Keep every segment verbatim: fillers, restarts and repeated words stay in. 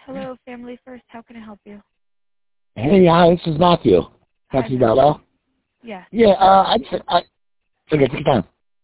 Hello, Family First. How can I help you? Hey, hi, this is Matthew. Hi, Matthew Matthew. Bello. Yeah. Yeah, uh, I, I, okay, take your time.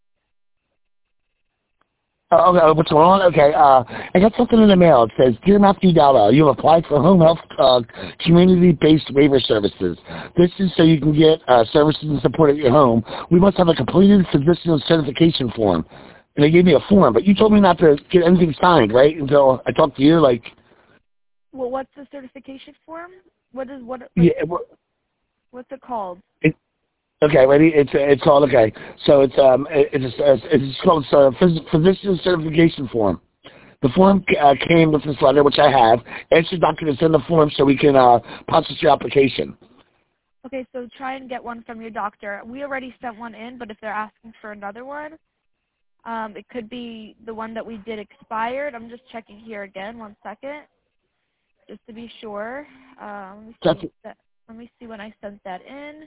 Uh, okay, what's going on? Okay, uh, I got something in the mail. It says, Dear Matthew Dalla, you have applied for home health uh, community-based waiver services. This is so you can get uh, services and support at your home. We must have a completed physician certification form. And they gave me a form, but you told me not to get anything signed, right? Until I talked to you, like... Well, what's the certification form? What is, what, like, Yeah, well, what's it called? it, okay, ready? It's it's called okay. So it's um it's it's, it's called a phys- physician certification form. The form uh, came with this letter, which I have. Ask your doctor to send the form so we can uh, process your application. Okay, so try and get one from your doctor. We already sent one in, but if they're asking for another one, um, it could be the one that we did expired. I'm just checking here again. One second, just to be sure. Uh, let me That's, see. That, let me see when I sent that in.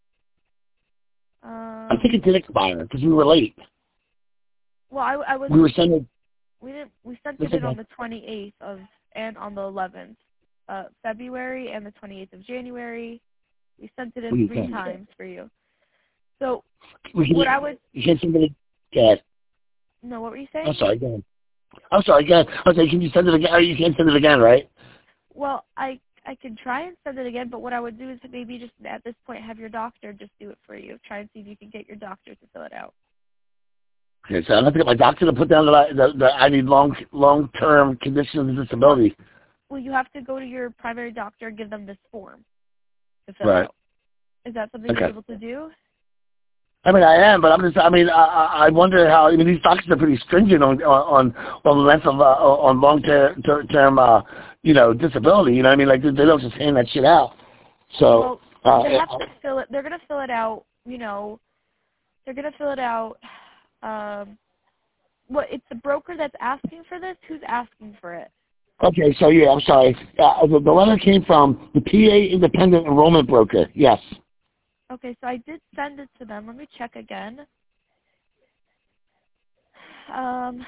I think Um, it did expire because we were late. well, I, I was. We were sending. We didn't. We sent That's it in on okay. the twenty-eighth of and on the eleventh uh, February and the twenty-eighth of January. We sent it in We three can. times for you. So We can. what I would You can send it. Yeah. no, what were you I'm saying? sorry. Go ahead. I'm sorry. Go ahead. Okay. Can you send it again? Oh, you can't send it again, right? Well, I I can try and send it again, but what I would do is maybe just at this point have your doctor just do it for you. Try and see if you can get your doctor to fill it out. Okay. So I have to get my doctor to put down that I, that, that I need long long term conditions of Well, disability. well, you have to go to your primary doctor and give them this form to fill Right. out. Is that something you're Okay. able to do? I mean, I am, but I'm just. I mean, I, I I wonder how. I mean, these doctors are pretty stringent on on on the length of uh, on long term term, uh, you know, disability. You know, what I mean, like they, they don't just hand that shit out. So, Well, uh, they have to fill it. They're gonna fill it out. You know, they're gonna fill it out. Um, what? It's the broker that's asking for this. Who's asking for it? okay, so yeah, I'm sorry. Uh, the, the letter came from the P A Independent Enrollment Broker. Yes. Okay, so I did send it to them. Let me check again. Um,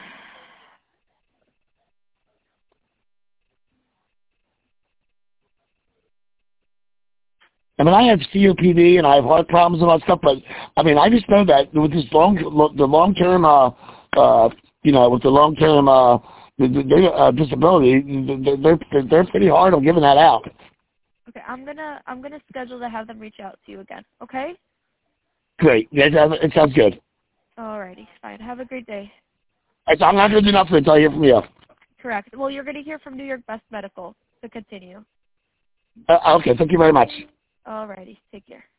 I mean, I have C O P D and I have heart problems and all that stuff, but I mean, I just know that with this long, the long term, uh, uh, you know, with the long term, uh, the, the, uh, disability, they're, they're they're pretty hard on giving that out. okay, I'm gonna I'm gonna schedule to have them reach out to you again. Okay? Great. Yeah, that, it sounds good. Alrighty, fine. Have a great day. I- I'm not going to do nothing until I hear from you. Correct. Well, you're gonna hear from New York Best Medical to continue. Uh, okay, thank you very much. Alrighty, take care.